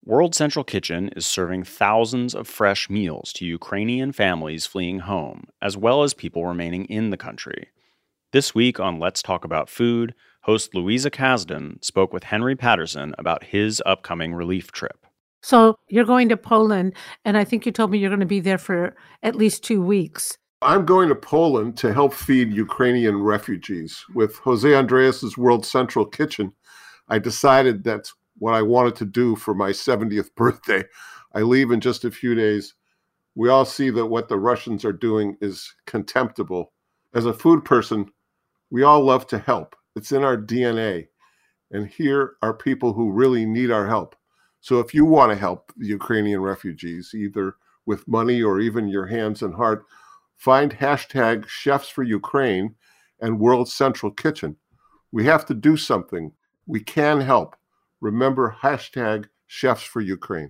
World Central Kitchen is serving thousands of fresh meals to Ukrainian families fleeing home, as well as people remaining in the country. This week on Let's Talk About Food, host Louisa Kasdan spoke with Henry Patterson about his upcoming relief trip. So you're going to Poland, and I think you told me you're going to be there for at least 2 weeks. I'm going to Poland to help feed Ukrainian refugees. With Jose Andreas's World Central Kitchen, I decided that's what I wanted to do for my 70th birthday. I leave in just a few days. We all see that what the Russians are doing is contemptible. As a food person, we all love to help. It's in our DNA. And here are people who really need our help. So if you want to help the Ukrainian refugees, either with money or even your hands and heart, find hashtag Chefs for Ukraine and World Central Kitchen. We have to do something. We can help. Remember hashtag Chefs for Ukraine.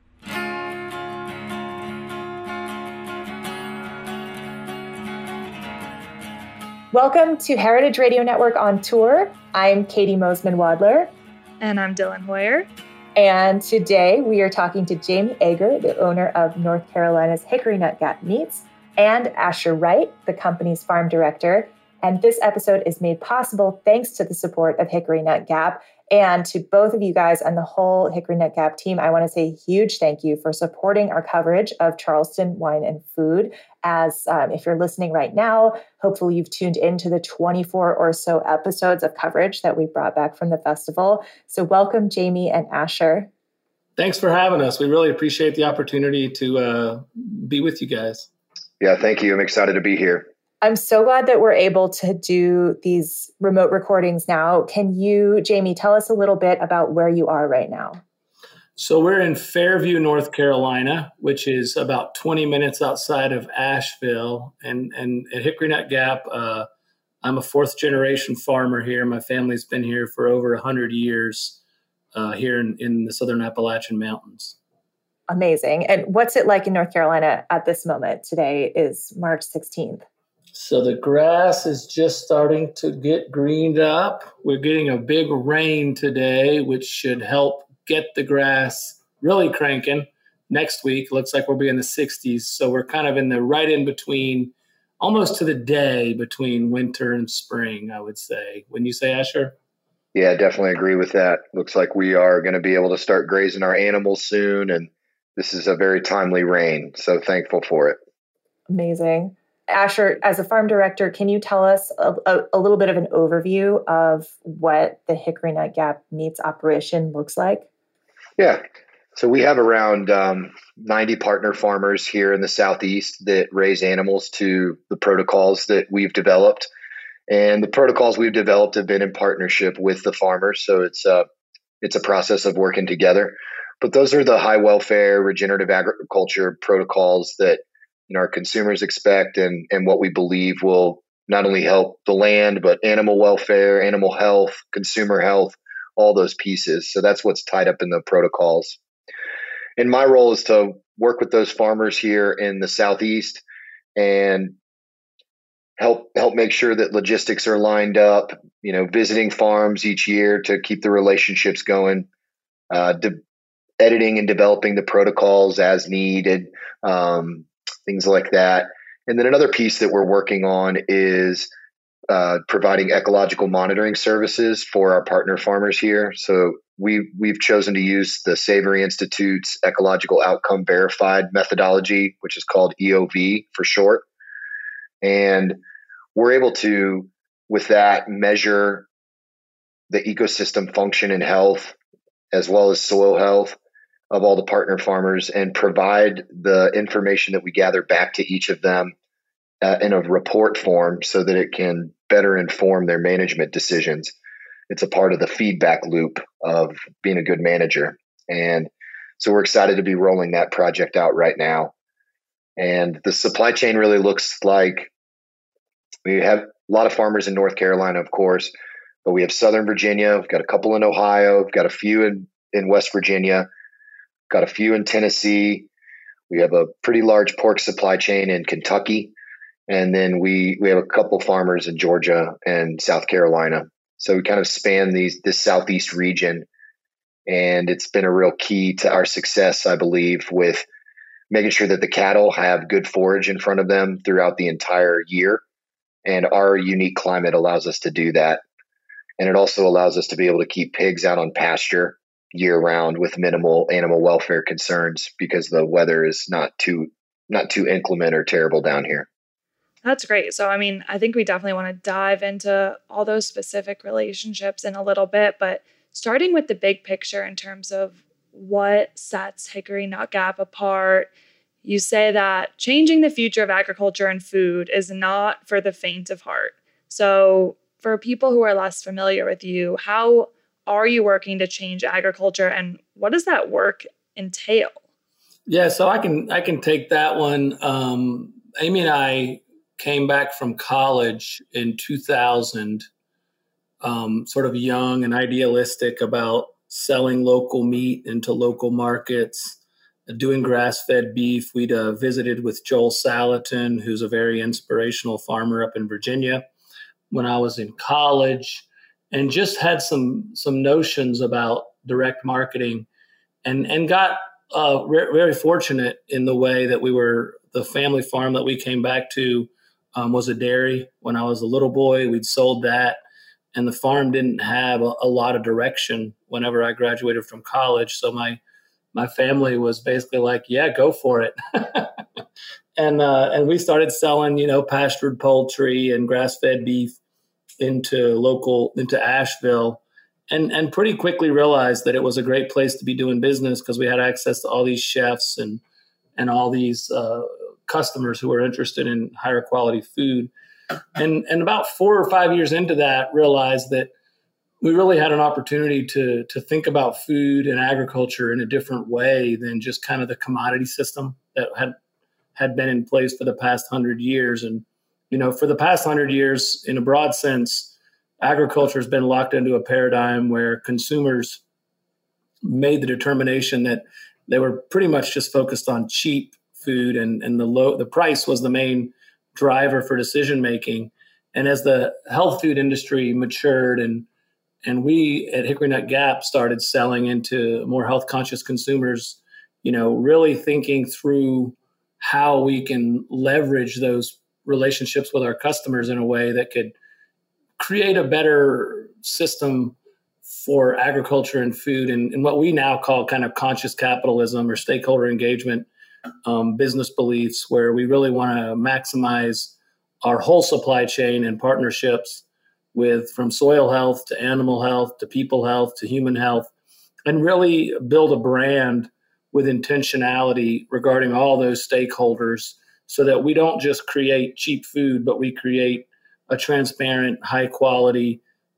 Welcome to Heritage Radio Network on Tour. I'm Katie Mosman-Wadler. And I'm Dylan Hoyer. And today we are talking to Jamie Ager, the owner of North Carolina's Hickory Nut Gap Meats, and Asher Wright, the company's farm director. And this episode is made possible thanks to the support of Hickory Nut Gap. And to both of you guys and the whole Hickory Nut Gap team, I want to say a huge thank you for supporting our coverage of Charleston wine and food. As if you're listening right now, hopefully you've tuned into the 24 or so episodes of coverage that we brought back from the festival. So welcome, Jamie and Asher. Thanks for having us. We really appreciate the opportunity to be with you guys. Yeah, thank you. I'm excited to be here. I'm so glad that we're able to do these remote recordings now. Can you, Jamie, tell us a little bit about where you are right now? So we're in Fairview, North Carolina, which is about 20 minutes outside of Asheville. And at Hickory Nut Gap, I'm a fourth generation farmer here. My family's been here for over 100 years here in the Southern Appalachian Mountains. Amazing. And what's it like in North Carolina at this moment? Today is March 16th. So the grass is just starting to get greened up. We're getting a big rain today, which should help get the grass really cranking. Next week, looks like we'll be in the 60s. So we're kind of in the right in between, almost to the day between winter and spring, I would say. Wouldn't you say, Asher? Yeah, definitely agree with that. Looks like we are going to be able to start grazing our animals soon. And this is a very timely rain. So thankful for it. Amazing. Asher, as a farm director, can you tell us a little bit of an overview of what the Hickory Nut Gap Meats operation looks like? Yeah. So we have around 90 partner farmers here in the Southeast that raise animals to the protocols that we've developed. And the protocols we've developed have been in partnership with the farmers. So it's a process of working together. But those are the high welfare, regenerative agriculture protocols that our consumers expect and what we believe will not only help the land, but animal welfare, animal health, consumer health, all those pieces. So that's what's tied up in the protocols. And my role is to work with those farmers here in the Southeast and help make sure that logistics are lined up, visiting farms each year to keep the relationships going, editing and developing the protocols as needed, things like that. And then another piece that we're working on is providing ecological monitoring services for our partner farmers here. So we've chosen to use the Savory Institute's Ecological Outcome Verified methodology, which is called EOV for short. And we're able to, with that, measure the ecosystem function and health, as well as soil health of all the partner farmers, and provide the information that we gather back to each of them in a report form so that it can better inform their management decisions. It's a part of the feedback loop of being a good manager. And so we're excited to be rolling that project out right now. And the supply chain really looks like we have a lot of farmers in North Carolina, of course, but we have Southern Virginia. We've got a couple in Ohio. We've got a few in West Virginia. Got a few in Tennessee. We have a pretty large pork supply chain in Kentucky. And then we have a couple farmers in Georgia and South Carolina. So we kind of span this Southeast region. And it's been a real key to our success, I believe, with making sure that the cattle have good forage in front of them throughout the entire year. And our unique climate allows us to do that. And it also allows us to be able to keep pigs out on pasture year round with minimal animal welfare concerns because the weather is not too inclement or terrible down here. That's great. So, I mean, I think we definitely want to dive into all those specific relationships in a little bit, but starting with the big picture in terms of what sets Hickory Nut Gap apart, you say that changing the future of agriculture and food is not for the faint of heart. So, for people who are less familiar with you, how are you working to change agriculture and what does that work entail? Yeah, so I can take that one. Amy and I came back from college in 2000, sort of young and idealistic about selling local meat into local markets, doing grass-fed beef. We'd visited with Joel Salatin, who's a very inspirational farmer up in Virginia when I was in college, and just had some notions about direct marketing and got very fortunate in the way that the family farm that we came back to was a dairy. When I was a little boy, we'd sold that, and the farm didn't have a lot of direction whenever I graduated from college. So my family was basically like, yeah, go for it. And we started selling, pastured poultry and grass-fed beef into Asheville, and pretty quickly realized that it was a great place to be doing business because we had access to all these chefs and all these customers who were interested in higher quality food. And about 4 or 5 years into that, realized that we really had an opportunity to think about food and agriculture in a different way than just kind of the commodity system that had been in place for the past 100 years. And for the past 100 years, in a broad sense, agriculture has been locked into a paradigm where consumers made the determination that they were pretty much just focused on cheap food, and the price was the main driver for decision making. And as the health food industry matured, and we at Hickory Nut Gap started selling into more health conscious consumers, really thinking through how we can leverage those relationships with our customers in a way that could create a better system for agriculture and food, and what we now call kind of conscious capitalism or stakeholder engagement business beliefs, where we really want to maximize our whole supply chain and partnerships from soil health to animal health to people health to human health, and really build a brand with intentionality regarding all those stakeholders, so that we don't just create cheap food, but we create a transparent, high quality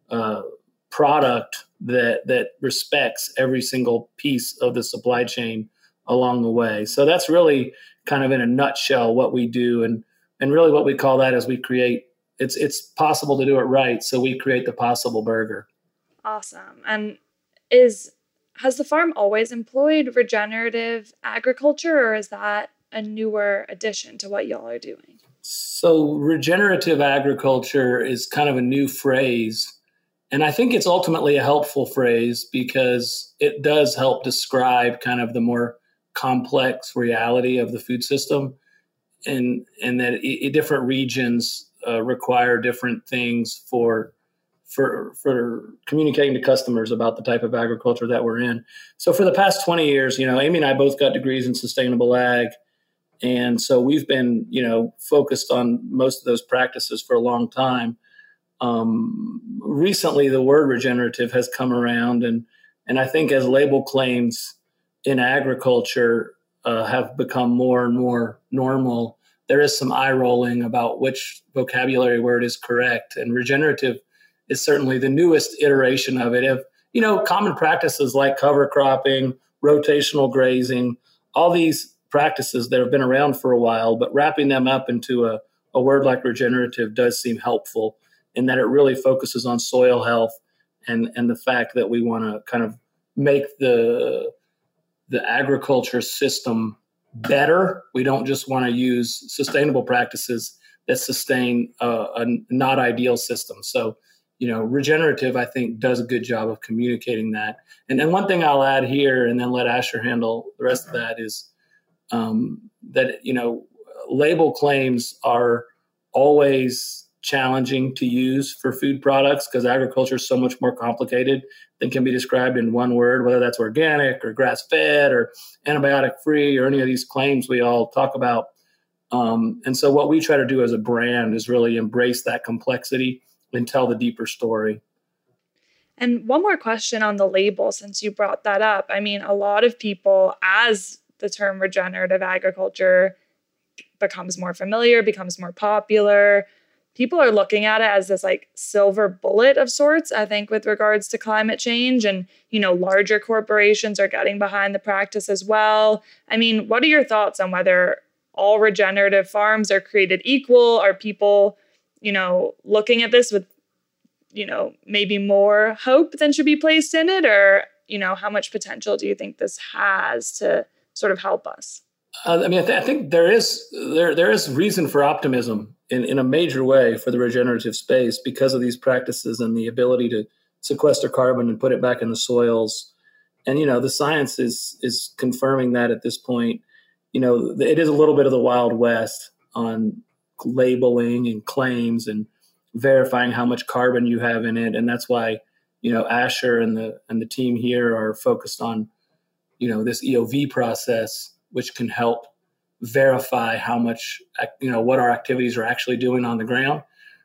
product that respects every single piece of the supply chain along the way. So that's really kind of in a nutshell what we do, and really what we call that is we create. It's possible to do it right, so we create the possible burger. Awesome. And has the farm always employed regenerative agriculture, or is that a newer addition to what y'all are doing? So regenerative agriculture is kind of a new phrase. And I think it's ultimately a helpful phrase because it does help describe kind of the more complex reality of the food system, and that different regions require different things for communicating to customers about the type of agriculture that we're in. So for the past 20 years, Amy and I both got degrees in sustainable ag. And so we've been, focused on most of those practices for a long time. Recently, the word regenerative has come around, and I think as label claims in agriculture have become more and more normal, there is some eye rolling about which vocabulary word is correct. And regenerative is certainly the newest iteration of it. If, common practices like cover cropping, rotational grazing, all these practices that have been around for a while, but wrapping them up into a word like regenerative does seem helpful in that it really focuses on soil health and the fact that we want to kind of make the agriculture system better. We don't just want to use sustainable practices that sustain a not ideal system. So Regenerative, I think, does a good job of communicating that. And then one thing I'll add here, and then let Asher handle the rest of that, is that, label claims are always challenging to use for food products because agriculture is so much more complicated than can be described in one word, whether that's organic or grass-fed or antibiotic-free or any of these claims we all talk about. And so what we try to do as a brand is really embrace that complexity and tell the deeper story. And one more question on the label, since you brought that up. I mean, a lot of people, as the term regenerative agriculture becomes more familiar, becomes more popular, people are looking at it as this like silver bullet of sorts, I think, with regards to climate change. And, larger corporations are getting behind the practice as well. I mean, what are your thoughts on whether all regenerative farms are created equal? Are people, looking at this with, maybe more hope than should be placed in it? Or, how much potential do you think this has to sort of help us? I think there is reason for optimism in a major way for the regenerative space because of these practices and the ability to sequester carbon and put it back in the soils. And, the science is confirming that at this point. It is a little bit of the Wild West on labeling and claims and verifying how much carbon you have in it. And that's why, Asher and the team here are focused on, this EOV process, which can help verify how much, what our activities are actually doing on the ground.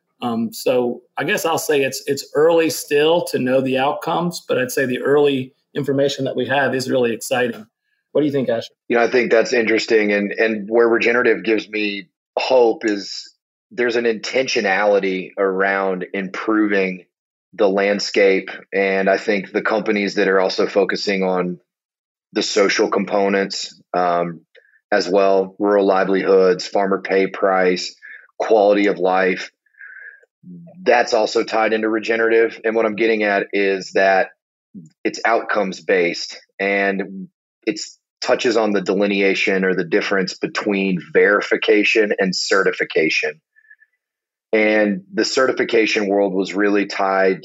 So I guess I'll say it's early still to know the outcomes, but I'd say the early information that we have is really exciting. What do you think, Asher? I think that's interesting. And where regenerative gives me hope is there's an intentionality around improving the landscape. And I think the companies that are also focusing on the social components as well, rural livelihoods, farmer pay price, quality of life, that's also tied into regenerative. And what I'm getting at is that it's outcomes based and it's touches on the delineation or the difference between verification and certification. And the certification world is really tied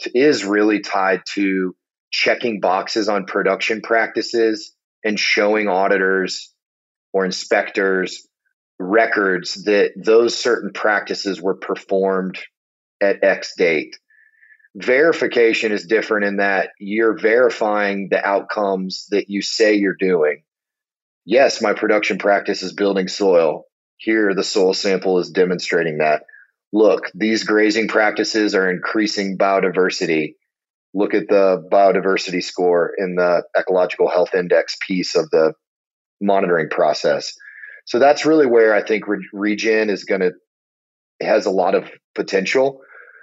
to checking boxes on production practices and showing auditors or inspectors records that those certain practices were performed at X date. Verification is different in that you're verifying the outcomes that you say you're doing. Yes, my production practice is building soil. Here, the soil sample is demonstrating that. Look, these grazing practices are increasing biodiversity. Look at the biodiversity score in the ecological health index piece of the monitoring process. So that's really where I think Regen has a lot of potential,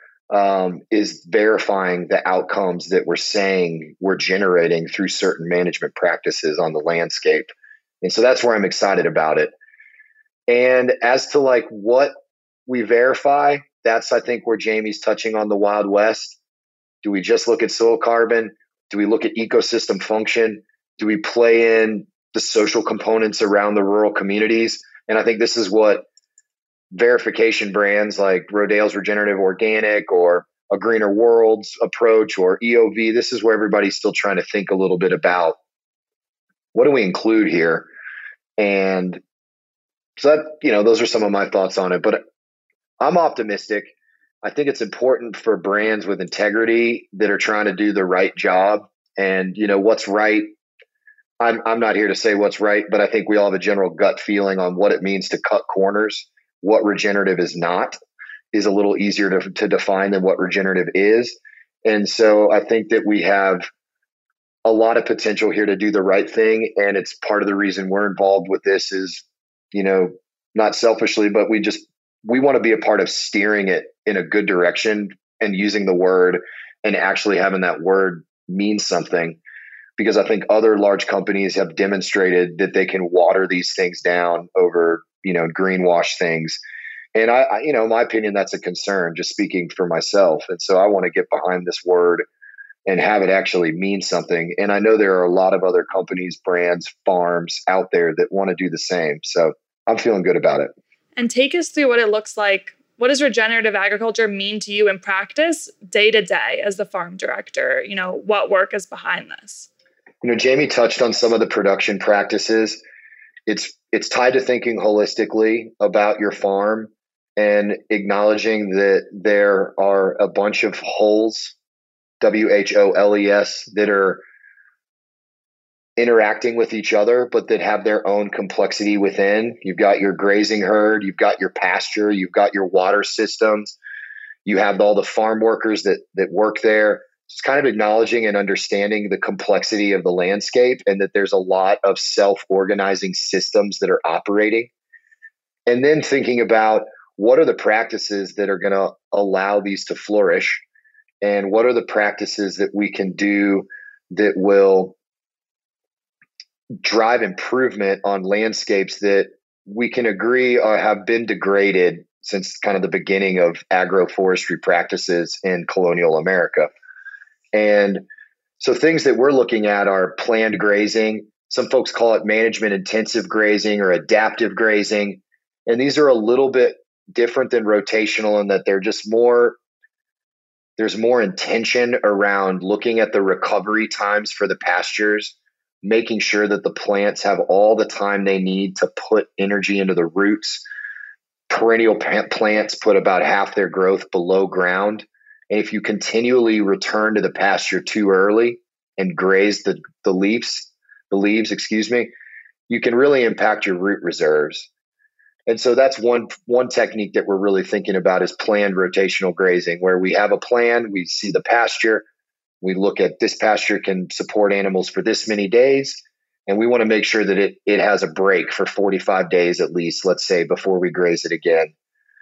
is verifying the outcomes that we're saying we're generating through certain management practices on the landscape. And so that's where I'm excited about it. And as to like what we verify, that's I think where Jamie's touching on the Wild West. Do we just look at soil carbon? Do we look at ecosystem function? Do we play in the social components around the rural communities? And I think this is what verification brands like Rodale's Regenerative Organic or a Greener Worlds approach or EOV, this is where everybody's still trying to think a little bit about what do we include here? And so that, those are some of my thoughts on it, but I'm optimistic. I think it's important for brands with integrity that are trying to do the right job. And, what's right. I'm not here to say what's right, but I think we all have a general gut feeling on what it means to cut corners. What regenerative is not is a little easier to define than what regenerative is. And so I think that we have a lot of potential here to do the right thing. And it's part of the reason we're involved with this is, not selfishly, but we want to be a part of steering it in a good direction and using the word and actually having that word mean something. Because I think other large companies have demonstrated that they can water these things down over, greenwash things. And in my opinion, that's a concern, just speaking for myself. And so I want to get behind this word and have it actually mean something. And I know there are a lot of other companies, brands, farms out there that want to do the same. So I'm feeling good about it. And take us through what it looks like what does regenerative agriculture mean to you in practice day to day as the farm director? What work is behind this? Jamie touched on some of the production practices. It's tied to thinking holistically about your farm and acknowledging that there are a bunch of wholes, WHOLES, that are interacting with each other, but that have their own complexity within. You've got your grazing herd, you've got your pasture, you've got your water systems, you have all the farm workers that work there. It's kind of acknowledging and understanding the complexity of the landscape and that there's a lot of self-organizing systems that are operating. And then thinking about what are the practices that are going to allow these to flourish, and what are the practices that we can do that will drive improvement on landscapes that we can agree have been degraded since kind of the beginning of agroforestry practices in colonial America. And so things that we're looking at are planned grazing. Some folks call it management intensive grazing or adaptive grazing. And these are a little bit different than rotational in that there's more intention around looking at the recovery times for the pastures, making sure that the plants have all the time they need to put energy into the roots. Perennial plants put about half their growth below ground. And if you continually return to the pasture too early and graze the leaves, you can really impact your root reserves. And so that's one technique that we're really thinking about is planned rotational grazing, where we have a plan, we see the pasture, we look at this pasture can support animals for this many days, and we want to make sure that it has a break for 45 days at least, let's say, before we graze it again.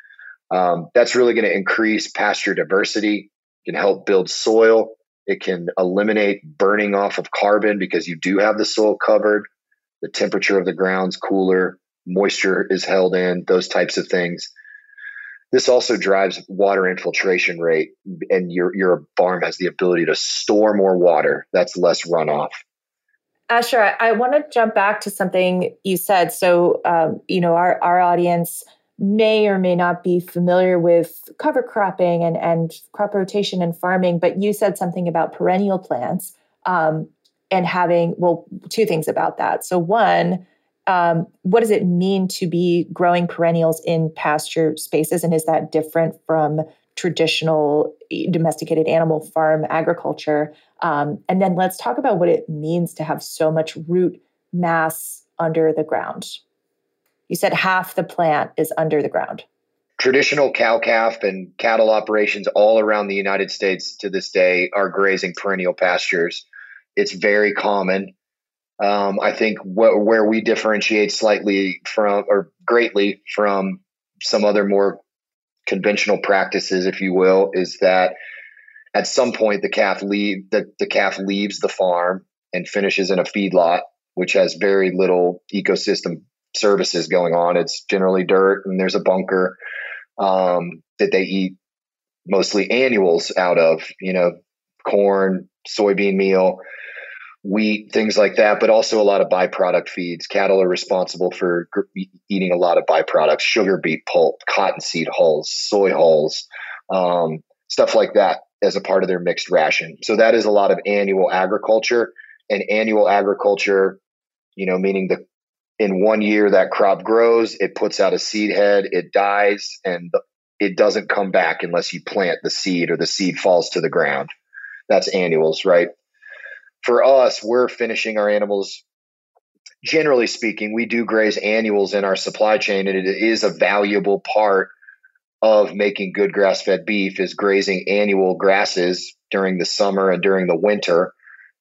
That's really going to increase pasture diversity, can help build soil. It can eliminate burning off of carbon because you do have the soil covered. The temperature of the ground's cooler, moisture is held in, those types of things. This also drives water infiltration rate, and your farm has the ability to store more water. That's less runoff. Asher, I want to jump back to something you said. So, our audience may or may not be familiar with cover cropping and crop rotation and farming, but you said something about perennial plants and having, two things about that. So one, what does it mean to be growing perennials in pasture spaces? And is that different from traditional domesticated animal farm agriculture? And then let's talk about what it means to have so much root mass under the ground. You said half the plant is under the ground. Traditional cow-calf and cattle operations all around the United States to this day are grazing perennial pastures. It's very common. I think where we differentiate slightly from, or greatly from, some other more conventional practices, if you will, is that at some point the calf leaves the farm and finishes in a feedlot, which has very little ecosystem services going on. It's generally dirt, and there's a bunker that they eat mostly annuals out of, corn, soybean meal, wheat, things like that, but also a lot of byproduct feeds. Cattle are responsible for eating a lot of byproducts: sugar beet pulp, cottonseed hulls, soy hulls, stuff like that as a part of their mixed ration. So that is a lot of annual agriculture. And annual agriculture, meaning in 1 year that crop grows, it puts out a seed head, it dies, and it doesn't come back unless you plant the seed or the seed falls to the ground. That's annuals, right? For us, we're finishing our animals. Generally speaking, we do graze annuals in our supply chain, and it is a valuable part of making good grass-fed beef is grazing annual grasses during the summer and during the winter.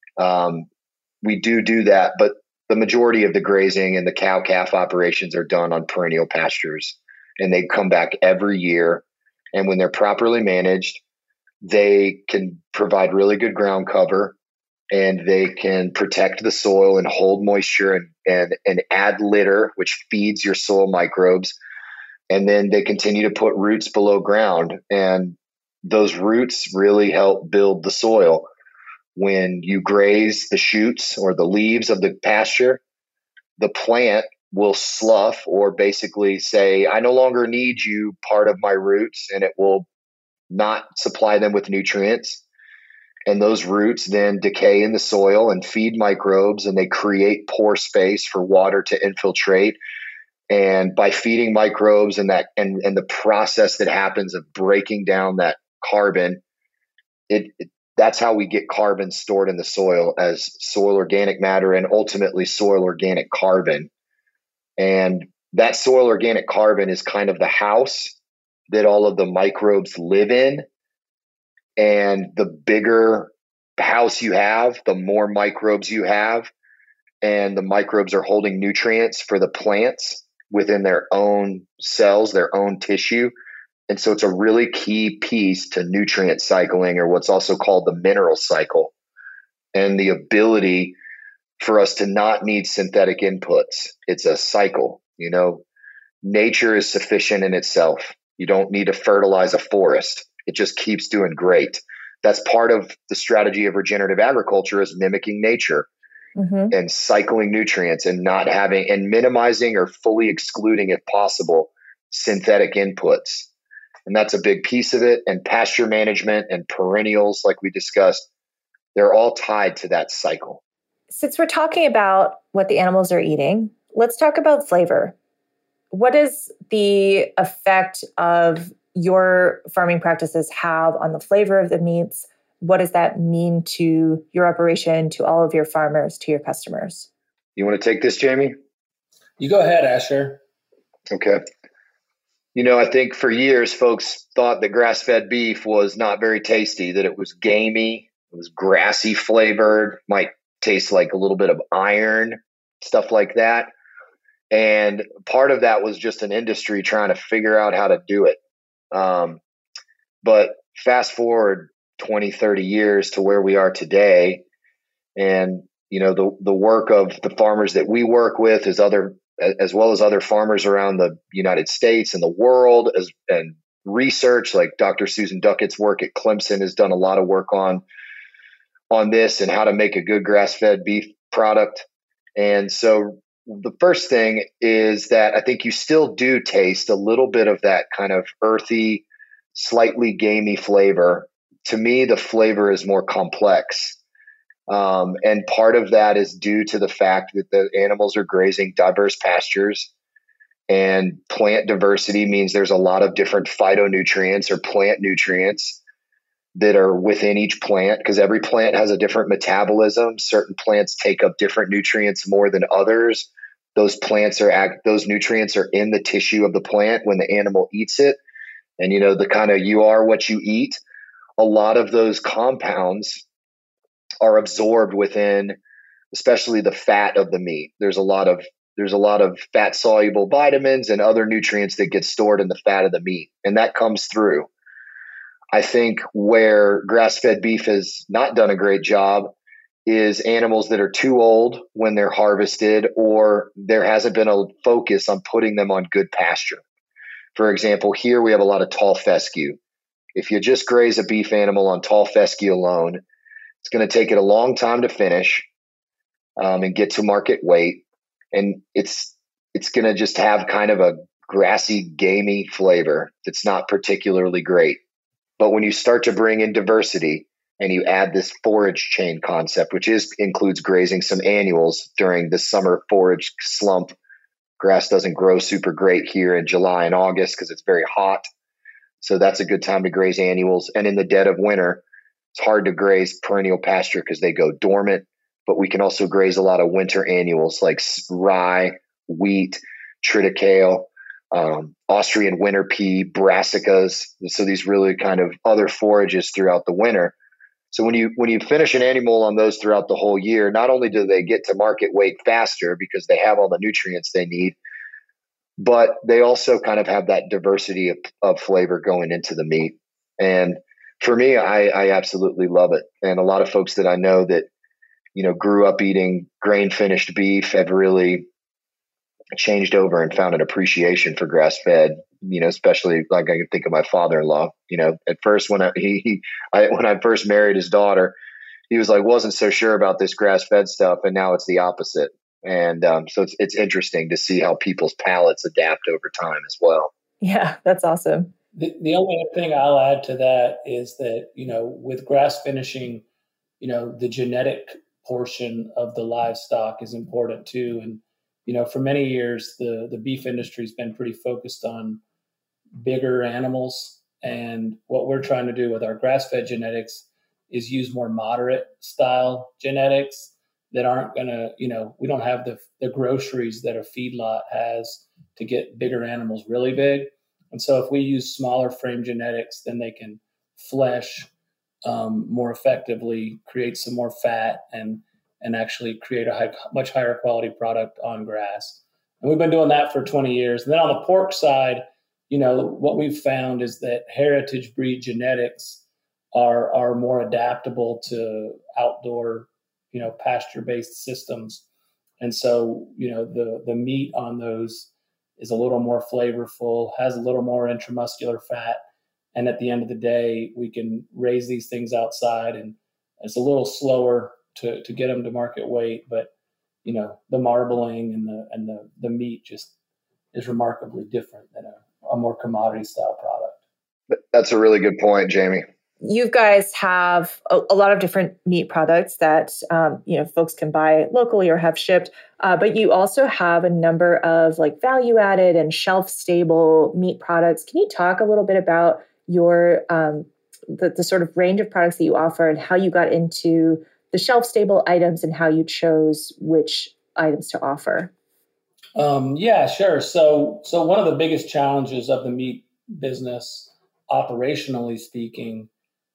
We do that, but the majority of the grazing and the cow-calf operations are done on perennial pastures, and they come back every year. And when they're properly managed, they can provide really good ground cover, and they can protect the soil and hold moisture and add litter, which feeds your soil microbes. And then they continue to put roots below ground, and those roots really help build the soil. When you graze the shoots or the leaves of the pasture, the plant will slough or basically say, I no longer need you part of my roots, and it will not supply them with nutrients. And those roots then decay in the soil and feed microbes, and they create pore space for water to infiltrate. And by feeding microbes and the process that happens of breaking down that carbon, that's how we get carbon stored in the soil as soil organic matter and ultimately soil organic carbon. And that soil organic carbon is kind of the house that all of the microbes live in. And the bigger house you have, the more microbes you have. And the microbes are holding nutrients for the plants within their own cells, their own tissue. And so it's a really key piece to nutrient cycling, or what's also called the mineral cycle, and the ability for us to not need synthetic inputs. It's a cycle. Nature is sufficient in itself. You don't need to fertilize a forest. It just keeps doing great. That's part of the strategy of regenerative agriculture, is mimicking nature and cycling nutrients and not having and minimizing or fully excluding, if possible, synthetic inputs. And that's a big piece of it. And pasture management and perennials, like we discussed, they're all tied to that cycle. Since we're talking about what the animals are eating, let's talk about flavor. What does the effect of your farming practices have on the flavor of the meats? What does that mean to your operation, to all of your farmers, to your customers? You want to take this, Jamie? You go ahead, Asher. Okay. I think for years, folks thought that grass-fed beef was not very tasty, that it was gamey, it was grassy flavored, might taste like a little bit of iron, stuff like that. And part of that was just an industry trying to figure out how to do it. But fast forward 20, 30 years to where we are today. And, the work of the farmers that we work with as well as other farmers around the United States and the world, and research like Dr. Susan Duckett's work at Clemson has done a lot of work on this and how to make a good grass-fed beef product. And so the first thing is that I think you still do taste a little bit of that kind of earthy, slightly gamey flavor. To me, the flavor is more complex. And part of that is due to the fact that the animals are grazing diverse pastures, and plant diversity means there's a lot of different phytonutrients or plant nutrients that are within each plant, because every plant has a different metabolism. Certain plants take up different nutrients more than others. Those nutrients are in the tissue of the plant when the animal eats it. And, the kind of you are what you eat, a lot of those compounds are absorbed within, especially the fat of the meat. There's a lot of fat soluble vitamins and other nutrients that get stored in the fat of the meat, and that comes through. I think where grass-fed beef has not done a great job is animals that are too old when they're harvested, or there hasn't been a focus on putting them on good pasture. For example, here we have a lot of tall fescue. If you just graze a beef animal on tall fescue alone, it's going to take it a long time to finish and get to market weight. And it's going to just have kind of a grassy, gamey flavor that's not particularly great. But when you start to bring in diversity and you add this forage chain concept, which includes grazing some annuals during the summer forage slump. Grass doesn't grow super great here in July and August because it's very hot. So that's a good time to graze annuals. And in the dead of winter, it's hard to graze perennial pasture because they go dormant, but we can also graze a lot of winter annuals like rye, wheat, triticale, Austrian winter pea, brassicas. So these really kind of other forages throughout the winter. So when you finish an animal on those throughout the whole year, not only do they get to market weight faster because they have all the nutrients they need, but they also kind of have that diversity of flavor going into the meat. And for me, I absolutely love it. And a lot of folks that I know that, grew up eating grain finished beef have really changed over and found an appreciation for grass fed, especially like I can think of my father-in-law, at first when I first married his daughter, he was like, wasn't so sure about this grass fed stuff. And now it's the opposite. And so it's interesting to see how people's palates adapt over time as well. Yeah, that's awesome. The only thing I'll add to that is that, with grass finishing, the genetic portion of the livestock is important too. And, for many years, the beef industry has been pretty focused on bigger animals. And what we're trying to do with our grass-fed genetics is use more moderate style genetics that aren't going to, we don't have the groceries that a feedlot has to get bigger animals really big. And so if we use smaller frame genetics, then they can flesh more effectively, create some more fat, and actually create a much higher quality product on grass. And we've been doing that for 20 years. And then on the pork side, what we've found is that heritage breed genetics are more adaptable to outdoor, pasture-based systems. And so, the meat on those is a little more flavorful, has a little more intramuscular fat. And at the end of the day, we can raise these things outside, and it's a little slower to get them to market weight. But, the marbling and the meat just is remarkably different than a more commodity style product. That's a really good point, Jamie. You guys have a lot of different meat products that folks can buy locally or have shipped, but you also have a number of like value added and shelf stable meat products. Can you talk a little bit about your the sort of range of products that you offer and how you got into the shelf stable items and how you chose which items to offer? Yeah, sure. So one of the biggest challenges of the meat business, operationally speaking,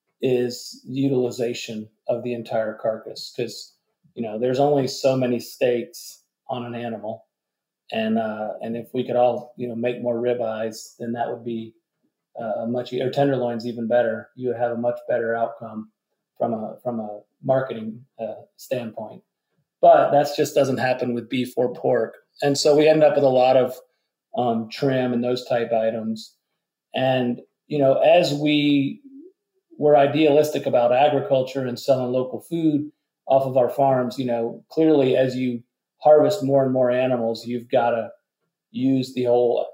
is utilization of the entire carcass, because there's only so many steaks on an animal, and if we could all make more ribeyes, then that would be or tenderloins even better. You would have a much better outcome from a marketing standpoint. But that just doesn't happen with beef or pork, and so we end up with a lot of trim and those type items. And as we were idealistic about agriculture and selling local food off of our farms, clearly as you harvest more and more animals, you've got to use the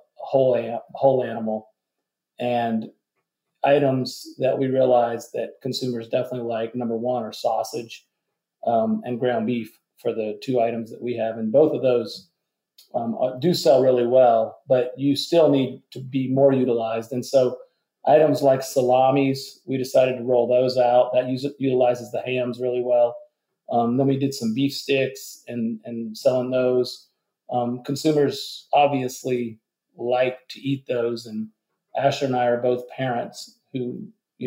whole animal. And items that we realized that consumers definitely like, number one, are sausage and ground beef for the two items that we have. And both of those do sell really well, but you still need to be more utilized. And so items like salamis, we decided to roll those out. That utilizes the hams really well. Then we did some beef sticks and selling those. Consumers obviously like to eat those, and Asher and I are both parents who,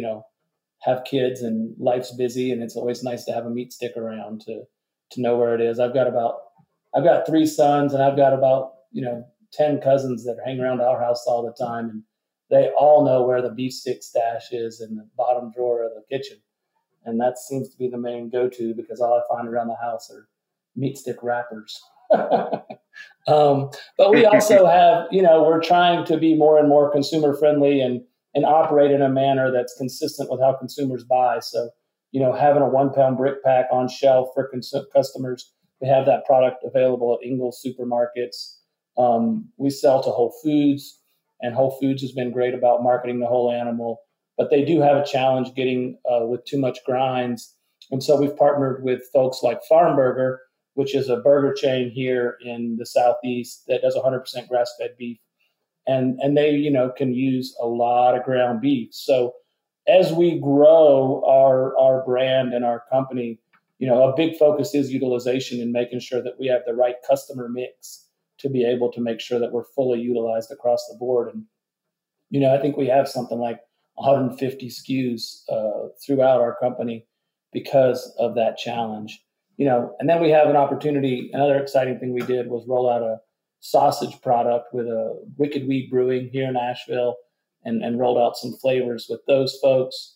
have kids and life's busy, and it's always nice to have a meat stick around to know where it is. I've got 3 sons, and I've got about 10 cousins that hang around our house all the time, and they all know where the beef stick stash is in the bottom drawer of the kitchen. And that seems to be the main go-to, because all I find around the house are meat stick wrappers. But we also have, we're trying to be more and more consumer friendly and operate in a manner that's consistent with how consumers buy. So, having a 1-pound brick pack on shelf for customers, we have that product available at Ingles supermarkets. We sell to Whole Foods, and Whole Foods has been great about marketing the whole animal, but they do have a challenge getting with too much grinds. And so we've partnered with folks like Farm Burger, which is a burger chain here in the Southeast that does 100% grass-fed beef. And they, can use a lot of ground beef. So as we grow our brand and our company, a big focus is utilization and making sure that we have the right customer mix to be able to make sure that we're fully utilized across the board. And, I think we have something like 150 SKUs throughout our company because of that challenge. And then we have an opportunity. Another exciting thing we did was roll out a sausage product with a Wicked Weed Brewing here in Asheville, and rolled out some flavors with those folks.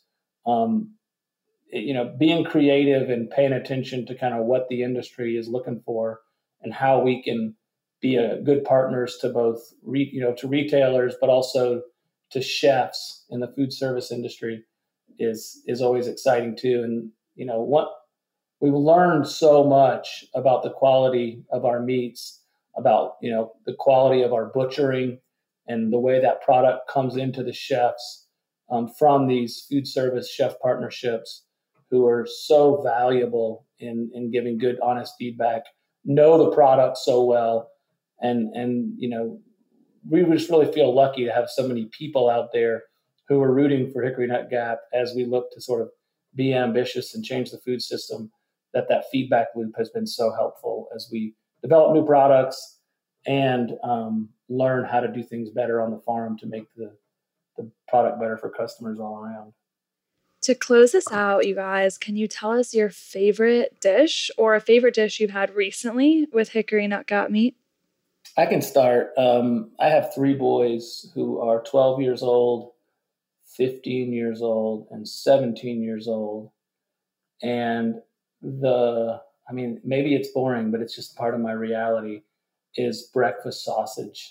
Being creative and paying attention to kind of what the industry is looking for and how we can be a good partners to both, to retailers, but also to chefs in the food service industry is always exciting too. And, we've learned so much about the quality of our meats, about, the quality of our butchering and the way that product comes into the chefs from these food service chef partnerships who are so valuable in giving good, honest feedback, know the product so well. And we just really feel lucky to have so many people out there who are rooting for Hickory Nut Gap as we look to sort of be ambitious and change the food system. That feedback loop has been so helpful as we develop new products and learn how to do things better on the farm to make the product better for customers all around. To close this out, you guys, can you tell us your favorite dish or a favorite dish you've had recently with Hickory Nut Gap meat? I can start. I have 3 boys who are 12 years old, 15 years old, and 17 years old. And maybe it's boring, but it's just part of my reality, is breakfast sausage.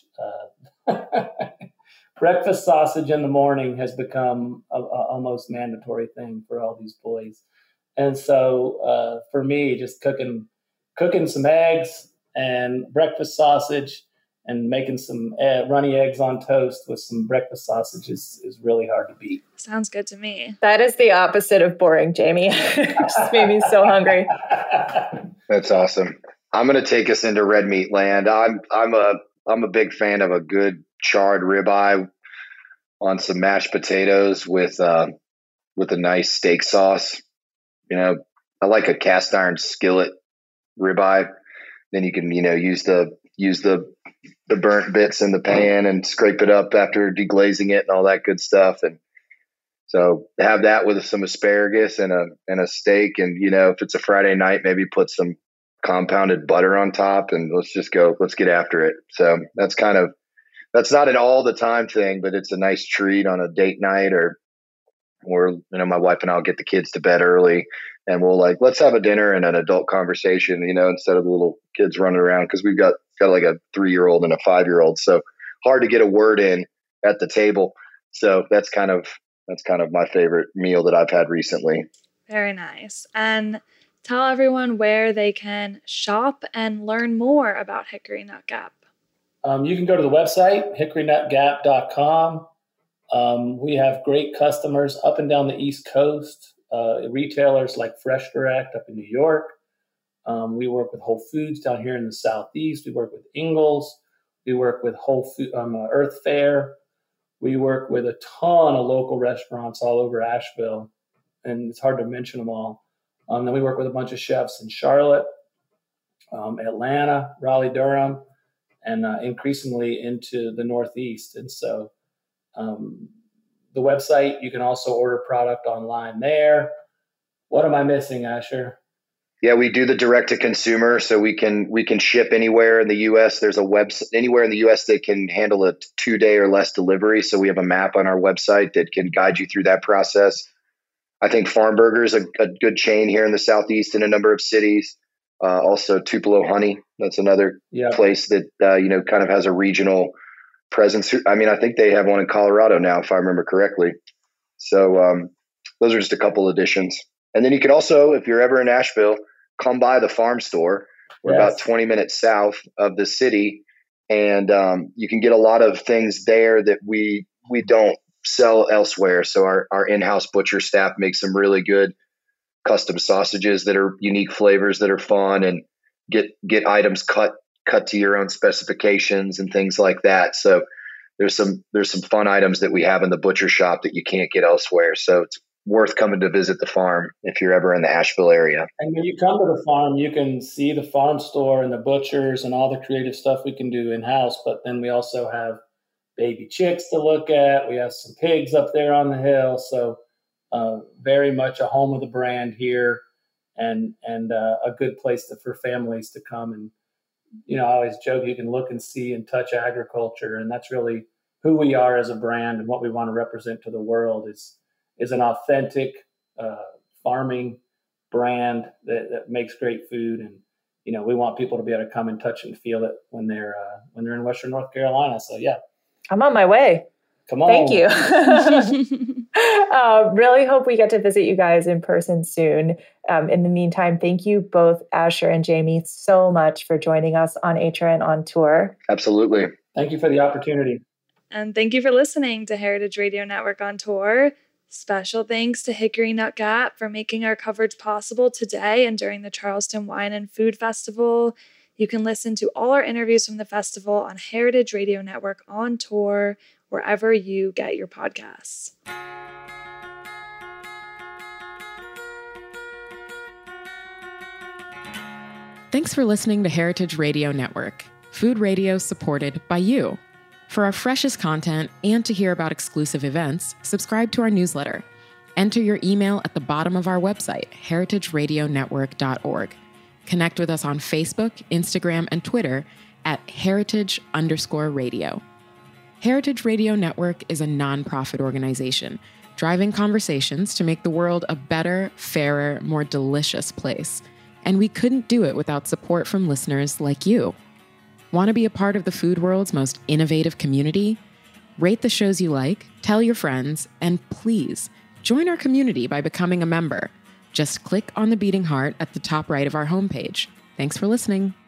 Breakfast sausage in the morning has become a almost mandatory thing for all these boys. And so for me, just cooking some eggs and breakfast sausage and making some runny eggs on toast with some breakfast sausage is really hard to beat. Sounds good to me. That is the opposite of boring, Jamie. It just made me so hungry. That's awesome. I'm going to take us into red meat land. I'm a big fan of a good charred ribeye on some mashed potatoes with a nice steak sauce. I like a cast iron skillet ribeye. Then you can, use the burnt bits in the pan and scrape it up after deglazing it and all that good stuff. And so have that with some asparagus and a steak. And, if it's a Friday night, maybe put some compounded butter on top and let's get after it. So that's not an all the time thing, but it's a nice treat on a date night or my wife and I'll get the kids to bed early and we'll let's have a dinner and an adult conversation, instead of the little kids running around, because we've got like a 3-year-old and a 5-year-old. So hard to get a word in at the table. So that's kind of my favorite meal that I've had recently. Very nice. And tell everyone where they can shop and learn more about Hickory Nut Gap. You can go to the website, hickorynutgap.com. We have great customers up and down the East Coast, retailers like Fresh Direct up in New York. We work with Whole Foods down here in the Southeast. We work with Ingles. We work with Earth Fare. We work with a ton of local restaurants all over Asheville, and it's hard to mention them all. Then we work with a bunch of chefs in Charlotte, Atlanta, Raleigh, Durham, and increasingly into the Northeast. And so the website, you can also order product online there. What am I missing, Asher? Yeah, we do the direct to consumer, so we can ship anywhere in the U.S. There's a website anywhere in the U.S. that can handle a 2-day or less delivery. So we have a map on our website that can guide you through that process. I think Farm Burger is a good chain here in the Southeast in a number of cities. Also Tupelo Honey, that's another place that kind of has a regional presence. I think they have one in Colorado now, if I remember correctly. So those are just a couple additions. And then you can also, if you're ever in Asheville, come by the farm store. We're about 20 minutes south of the city, and you can get a lot of things there that we don't sell elsewhere. So our in-house butcher staff makes some really good custom sausages that are unique flavors that are fun, and get items cut to your own specifications and things like that. So there's some fun items that we have in the butcher shop that you can't get elsewhere. So it's worth coming to visit the farm if you're ever in the Asheville area. And when you come to the farm, you can see the farm store and the butchers and all the creative stuff we can do in-house. But then we also have baby chicks to look at. We have some pigs up there on the hill. So very much a home of the brand here, and a good place for families to come. And, I always joke, you can look and see and touch agriculture. And that's really who we are as a brand, and what we want to represent to the world is an authentic farming brand that makes great food. And, we want people to be able to come and touch and feel it when they're in Western North Carolina. So, yeah. I'm on my way. Come on. Thank you. Really hope we get to visit you guys in person soon. In the meantime, thank you both, Asher and Jamie, so much for joining us on HRN On Tour. Absolutely. Thank you for the opportunity. And thank you for listening to Heritage Radio Network on Tour. Special thanks to Hickory Nut Gap for making our coverage possible today and during the Charleston Wine and Food Festival. You can listen to all our interviews from the festival on Heritage Radio Network on Tour, wherever you get your podcasts. Thanks for listening to Heritage Radio Network, food radio supported by you. For our freshest content and to hear about exclusive events, subscribe to our newsletter. Enter your email at the bottom of our website, heritageradionetwork.org. Connect with us on Facebook, Instagram, and Twitter at heritage_radio. Heritage Radio Network is a nonprofit organization driving conversations to make the world a better, fairer, more delicious place. And we couldn't do it without support from listeners like you. Want to be a part of the food world's most innovative community? Rate the shows you like, tell your friends, and please join our community by becoming a member. Just click on the beating heart at the top right of our homepage. Thanks for listening.